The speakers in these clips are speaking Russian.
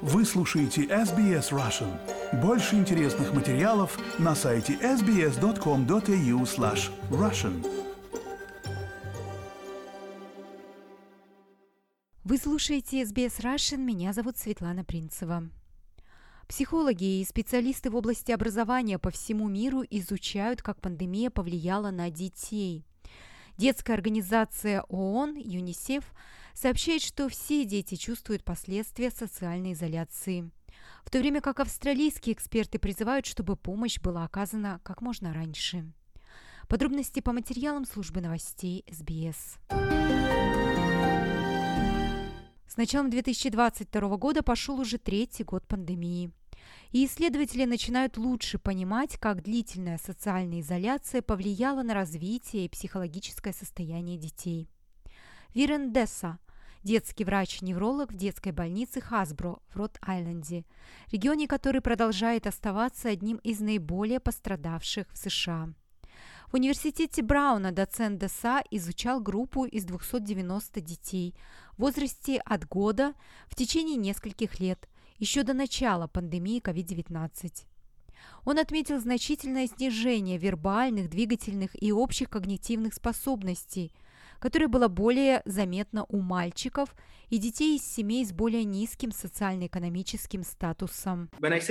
Вы слушаете SBS Russian. Больше интересных материалов на сайте sbs.com.au/russian. Вы слушаете SBS Russian. Меня зовут Светлана Принцева. Психологи и специалисты в области образования по всему миру изучают, как пандемия повлияла на детей. Детская организация ООН ЮНИСЕФ сообщает, что все дети чувствуют последствия социальной изоляции, в то время как австралийские эксперты призывают, чтобы помощь была оказана как можно раньше. Подробности по материалам службы новостей СБС. С началом 2022 года пошел уже третий год пандемии. И исследователи начинают лучше понимать, как длительная социальная изоляция повлияла на развитие и психологическое состояние детей. Вирен Десса, детский врач-невролог в детской больнице Хасбро в Род-Айленде, регионе, который продолжает оставаться одним из наиболее пострадавших в США. В университете Брауна доцент Десса изучал группу из 290 детей в возрасте от года в течение нескольких лет, еще до начала пандемии COVID-19. Он отметил значительное снижение вербальных, двигательных и общих когнитивных способностей, которое было более заметно у мальчиков и детей из семей с более низким социально-экономическим статусом.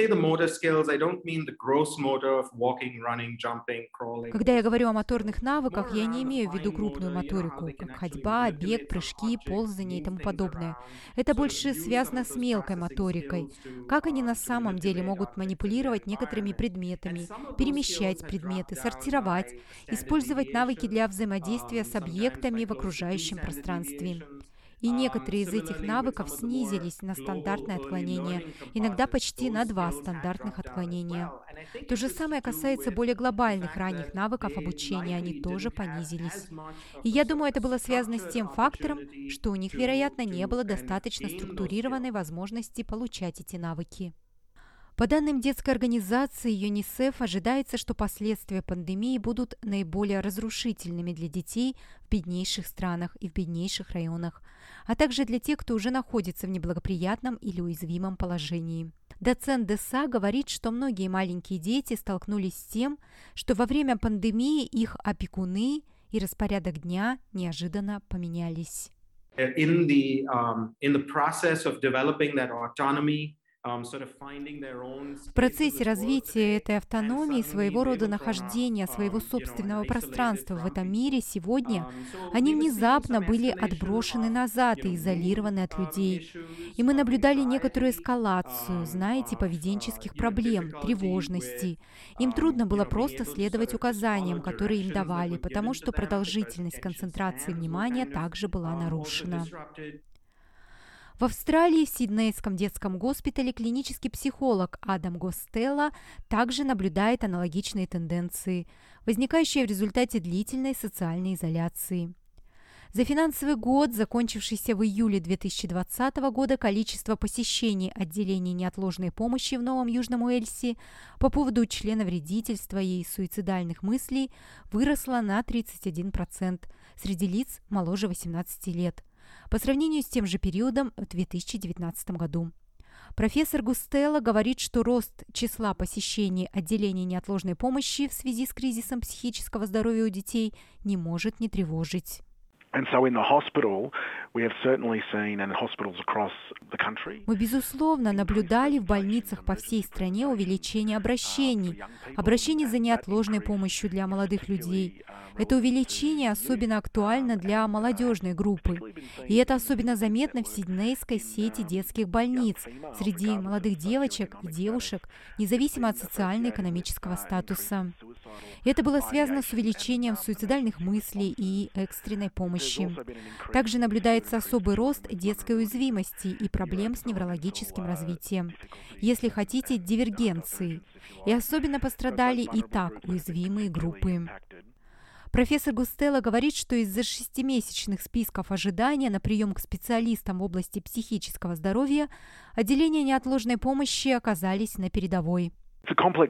Когда я говорю о моторных навыках, я не имею в виду крупную моторику, как ходьба, бег, прыжки, ползание и тому подобное. Это больше связано с мелкой моторикой. Как они на самом деле могут манипулировать некоторыми предметами, перемещать предметы, сортировать, использовать навыки для взаимодействия с объектами в окружающем пространстве. И некоторые из этих навыков снизились на стандартное отклонение, иногда почти на 2 стандартных отклонения. То же самое касается более глобальных ранних навыков обучения, они тоже понизились. И я думаю, это было связано с тем фактором, что у них, вероятно, не было достаточно структурированной возможности получать эти навыки. По данным детской организации ЮНИСЕФ, ожидается, что последствия пандемии будут наиболее разрушительными для детей в беднейших странах и в беднейших районах, а также для тех, кто уже находится в неблагоприятном или уязвимом положении. Доцент Десса говорит, что многие маленькие дети столкнулись с тем, что во время пандемии их опекуны и распорядок дня неожиданно поменялись. В процессе развития этой автономии, своего рода нахождения своего собственного пространства в этом мире сегодня, они внезапно были отброшены назад и изолированы от людей. И мы наблюдали некоторую эскалацию, знаете, поведенческих проблем, тревожности. Им трудно было просто следовать указаниям, которые им давали, потому что продолжительность концентрации внимания также была нарушена. В Австралии в Сиднейском детском госпитале клинический психолог Адам Гостелло также наблюдает аналогичные тенденции, возникающие в результате длительной социальной изоляции. За финансовый год, закончившийся в июле 2020 года, количество посещений отделений неотложной помощи в Новом Южном Уэльсе по поводу членовредительства и суицидальных мыслей выросло на 31% среди лиц моложе 18 лет. По сравнению с тем же периодом в 2019 году. Профессор Густелло говорит, что рост числа посещений отделений неотложной помощи в связи с кризисом психического здоровья у детей не может не тревожить. Мы, безусловно, наблюдали в больницах по всей стране увеличение обращений за неотложной помощью для молодых людей. Это увеличение особенно актуально для молодежной группы. И это особенно заметно в сиднейской сети детских больниц среди молодых девочек и девушек, независимо от социально-экономического статуса. И это было связано с увеличением суицидальных мыслей и экстренной помощи. Также наблюдается особый рост детской уязвимости и проблем с неврологическим развитием, если хотите, дивергенции. И особенно пострадали и так уязвимые группы. Профессор Густелло говорит, что из-за 6-месячных списков ожидания на прием к специалистам в области психического здоровья отделения неотложной помощи оказались на передовой.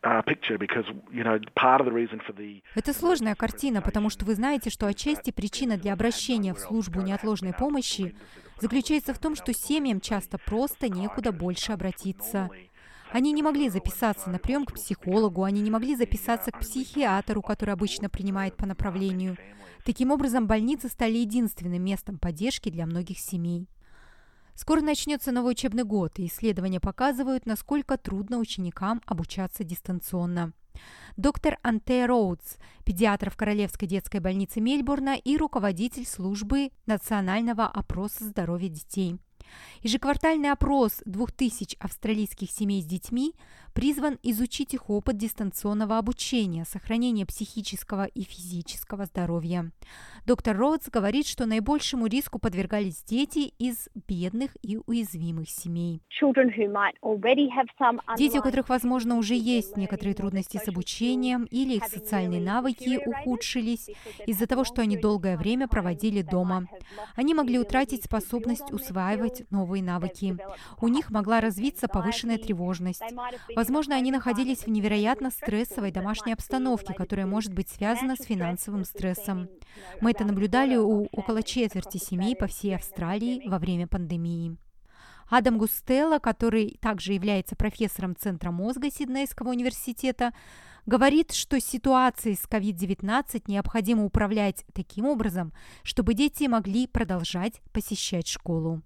Это сложная картина, потому что вы знаете, что отчасти причина для обращения в службу неотложной помощи заключается в том, что семьям часто просто некуда больше обратиться. Они не могли записаться на прием к психологу, они не могли записаться к психиатру, который обычно принимает по направлению. Таким образом, больницы стали единственным местом поддержки для многих семей. Скоро начнется новый учебный год, и исследования показывают, насколько трудно ученикам обучаться дистанционно. Доктор Антея Роудс, педиатр в Королевской детской больнице Мельбурна и руководитель службы национального опроса здоровья детей. Ежеквартальный опрос 2000 австралийских семей с детьми призван изучить их опыт дистанционного обучения, сохранения психического и физического здоровья. Доктор Роудс говорит, что наибольшему риску подвергались дети из бедных и уязвимых семей. Дети, у которых, возможно, уже есть некоторые трудности с обучением или их социальные навыки ухудшились из-за того, что они долгое время проводили дома. Они могли утратить способность усваивать новые навыки. У них могла развиться повышенная тревожность. Возможно, они находились в невероятно стрессовой домашней обстановке, которая может быть связана с финансовым стрессом. Мы это наблюдали у около четверти семей по всей Австралии во время пандемии. Адам Густелло, который также является профессором Центра мозга Сиднейского университета, говорит, что ситуацией с COVID-19 необходимо управлять таким образом, чтобы дети могли продолжать посещать школу.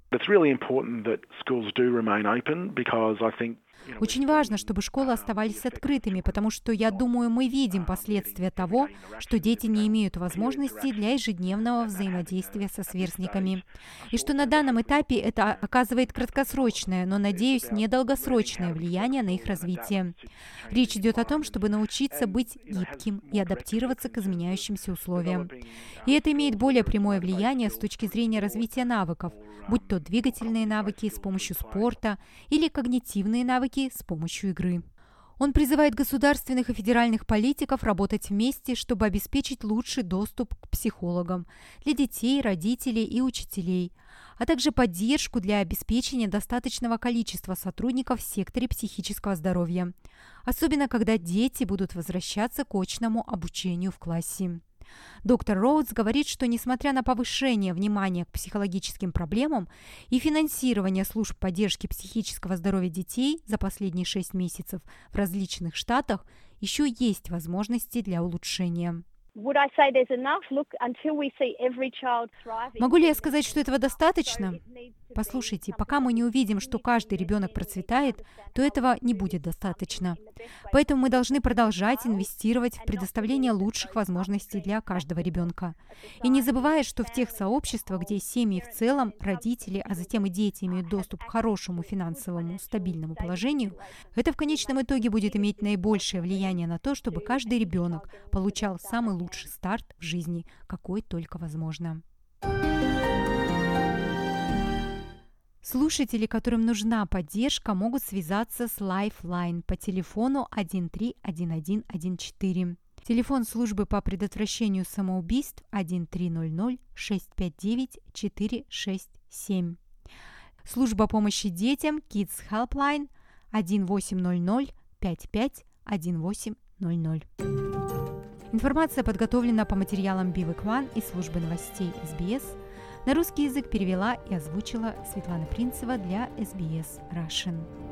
Очень важно, чтобы школы оставались открытыми, потому что, я думаю, мы видим последствия того, что дети не имеют возможности для ежедневного взаимодействия со сверстниками. И что на данном этапе это оказывает краткосрочное, но, надеюсь, недолгосрочное влияние на их развитие. Речь идет о том, чтобы научиться быть гибким и адаптироваться к изменяющимся условиям. И это имеет более прямое влияние с точки зрения развития навыков, будь то двигательные навыки с помощью спорта или когнитивные навыки с помощью игры. Он призывает государственных и федеральных политиков работать вместе, чтобы обеспечить лучший доступ к психологам для детей, родителей и учителей, а также поддержку для обеспечения достаточного количества сотрудников в секторе психического здоровья, особенно когда дети будут возвращаться к очному обучению в классе. Доктор Роудс говорит, что несмотря на повышение внимания к психологическим проблемам и финансирование служб поддержки психического здоровья детей за последние 6 месяцев в различных штатах, еще есть возможности для улучшения. Могу ли я сказать, что этого достаточно? Послушайте, пока мы не увидим, что каждый ребенок процветает, то этого не будет достаточно. Поэтому мы должны продолжать инвестировать в предоставление лучших возможностей для каждого ребенка. И не забывая, что в тех сообществах, где семьи в целом, родители, а затем и дети имеют доступ к хорошему финансовому, стабильному положению, это в конечном итоге будет иметь наибольшее влияние на то, чтобы каждый ребенок получал самый лучший старт в жизни, какой только возможно. Слушатели, которым нужна поддержка, могут связаться с Lifeline по телефону 131114. Телефон службы по предотвращению самоубийств 1300-659-467. Служба помощи детям Kids Helpline 1800-55-1800. Информация подготовлена по материалам Бивэк One и службы новостей СБС. На русский язык перевела и озвучила Светлана Принцева для SBS Russian.